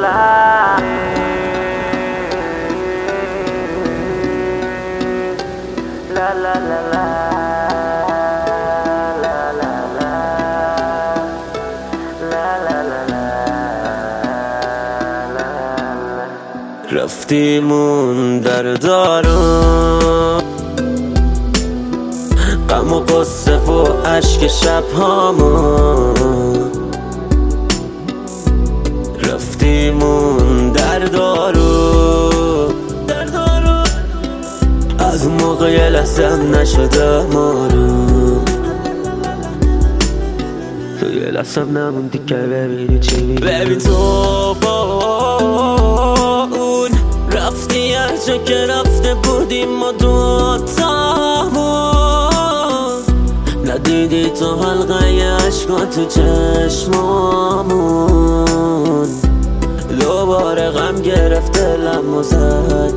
رفتیمون در دارو غم و قصه و عشق شبهامون، رفتیمون در دارو از اون موقع یه لحظم نشده مارو، تو یه لحظم نموندی که ببینی چی میگم. ببین تو با اون رفتی هر جا که رفته بودیم ما دوتامون، ندیدی تو حلقه عشقا تو چشمامون، دوباره غم گرفت دلم و زد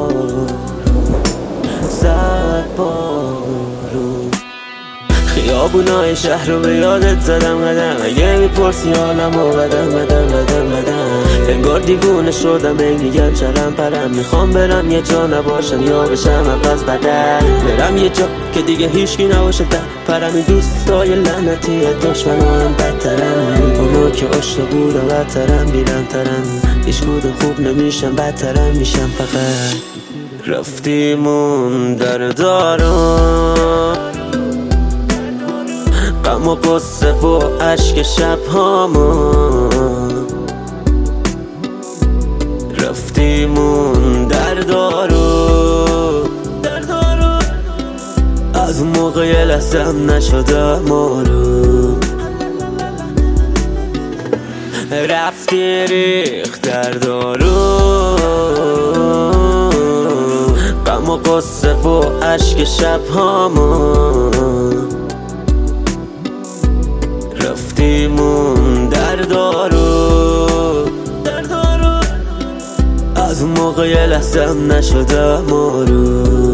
بارون. خیابونای شهر رو به یادت زدم قدم، اگه میپرسی حالم و بدم انگار دیوونه شدم، میگم چرم پرم، میخوام برم یه جا نباشم یا بشم عوض بدن، برم یه جا که دیگه هیچکی نباشه در پرم. این دوستای لعنتی دشمن هم بدترن، اونا که آشنا بودن بدترن بیرنترن، هیچ کدوم خوب نمیشن بدترن میشن فقط. رفتیمون در دارو غم و قصه و عشق شبهامون، رفتیمون در دارو از اون موقع یه لحظم نشده مارو، رفتی ریخت در دارو غم و قصه و عشق شبهامون، رفتیمون در دارو از اون موقع یه لحظم نشده مارو.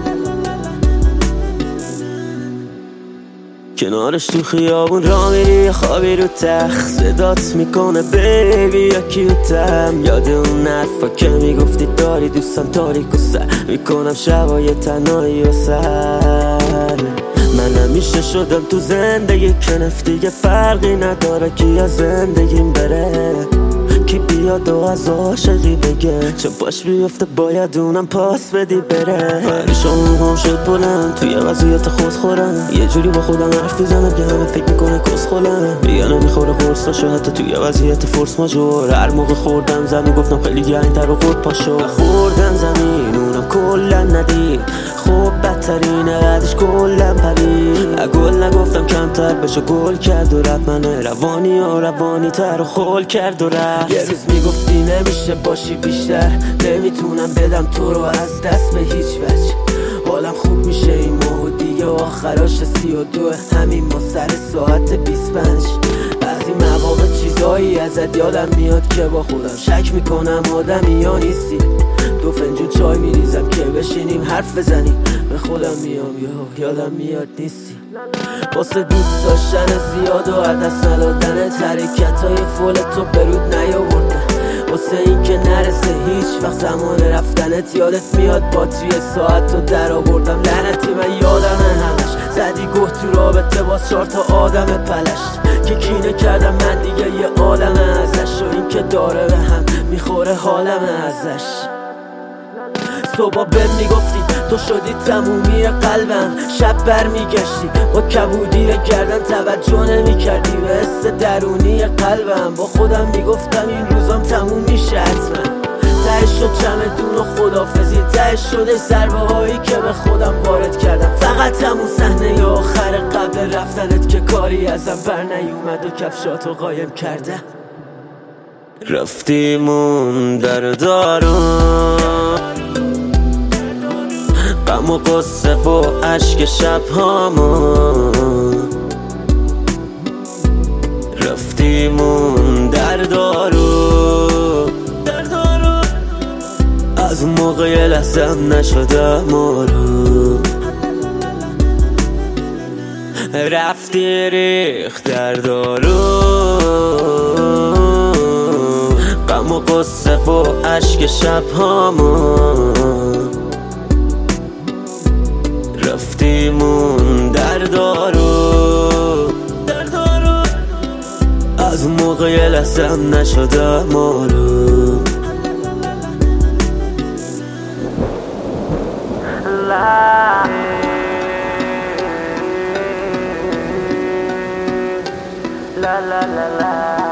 کنارش تو خیابون را میری خوابی رو تخت، صدات میکنه بیبی یا کیوتم، یاد اون حرفا که میگفتی داری دوستم تاریک و سر میکنم شبای تنهایی و سر. من همیشه شدم تو زندگی کنف، دیگه فرقی نداره کی از زندگیم بره، کی بیاد و از عاشقی بگه، چه باش بیفته باید اونم پاس بدی بره. پریشان هم شد بلند توی وضعیت خود خورم، یه جوری با خودم حرف میزنم که همه فکر میکنه کس خولم، بیا نمیخوره قرصاشو حتی توی وضعیت فرس ماجور. هر موقع خوردم زمین گفتم خیلی گرم‌تر و خود پاشو، خوردم زمین اونم کلا ندید، خوب بدترینه بعدش کلا پرید، گل نگفتم کمتر بشه گل کرد و رفت، من روانی و روانی تر و خول کرد و رفت. یه روز میگفتی نمیشه باشی بیشتر، نمیتونم بدم تو رو از دست به هیچ وجه، حالم خوب میشه این ماه و دیگه آخراش 32 همین ما سر ساعت 25. بعضی مواقع چیزایی ازت یادم میاد که با خودم شک میکنم آدمی یا نیستی، 2 فنجون چای میریزم که بشینیم حرف بزنیم، به خودم میام یادم میاد نیستی. واسه دوست داشتن زیاد و عدس ندادن حرکتای فول تو برود نیاوردن، واسه این که نرسه هیچ وقت زمان رفتنت یادت میاد با توی ساعت رو در آوردم. لعنتی من یادمه همش زدی گه تو رابطه با 4 تا آدم پلشت که کینه کردم من دیگه یه عالمه ازش، و این که داره به هم میخوره حالمه ازش. صبح بهم میگفتی تو شدی تمومی قلبم، شب برمیگشتی با کبودی گردن توجه نمیکردی به حس درونی قلبم، با خودم میگفتم این روزام تموم میشه حتما، تهش شد چمدون و خدافزی، تهش شده ضربه هایی که به خودم وارد کردم، فقط همون صحنه آخر قبل رفتنت که کاری ازم بر نیومد و کفشاتو قایم کردم. رفتیمون در دارو غم و قصه و عشق شبهامون، رفتیمون در دارو از اون موقع یه لحظم نشده مارو، رفتی ریخت در دارو غم غم و قصه و عشق شب هامون رفتیمون در دارو از اون موقع یه لحظه هم نشده مارو la la la la